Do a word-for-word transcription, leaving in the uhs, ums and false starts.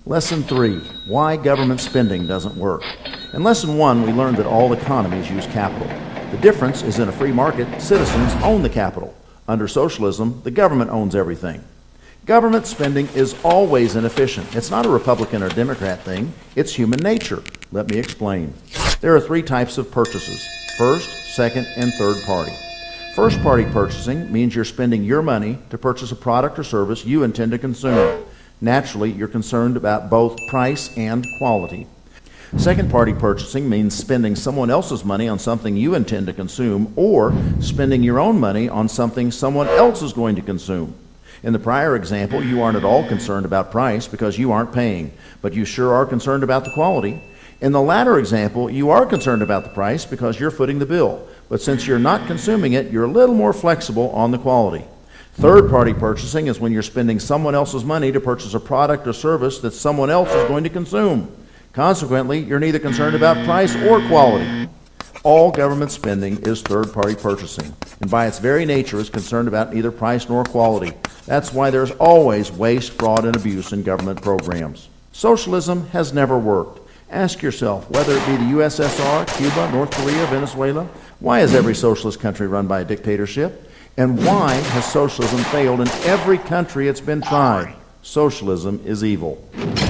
Lesson three, why government spending doesn't work. In Lesson one, we learned that all economies use capital. The difference is in a free market, citizens own the capital. Under socialism, the government owns everything. Government spending is always inefficient. It's not a Republican or Democrat thing. It's human nature. Let me explain. There are three types of purchases: first, second, and third party. First party purchasing means you're spending your money to purchase a product or service you intend to consume. Naturally, you're concerned about both price and quality. Second party purchasing means spending someone else's money on something you intend to consume, or spending your own money on something someone else is going to consume. In the prior example, you aren't at all concerned about price because you aren't paying, but you sure are concerned about the quality. In the latter example, you are concerned about the price because you're footing the bill, but since you're not consuming it, you're a little more flexible on the quality. Third-party purchasing is when you're spending someone else's money to purchase a product or service that someone else is going to consume. Consequently, you're neither concerned about price or quality. All government spending is third-party purchasing, and by its very nature is concerned about neither price nor quality. That's why there's always waste, fraud, and abuse in government programs. Socialism has never worked. Ask yourself, whether it be the U S S R, Cuba, North Korea, Venezuela, why is every socialist country run by a dictatorship? And why has socialism failed in every country it's been tried? Socialism is evil.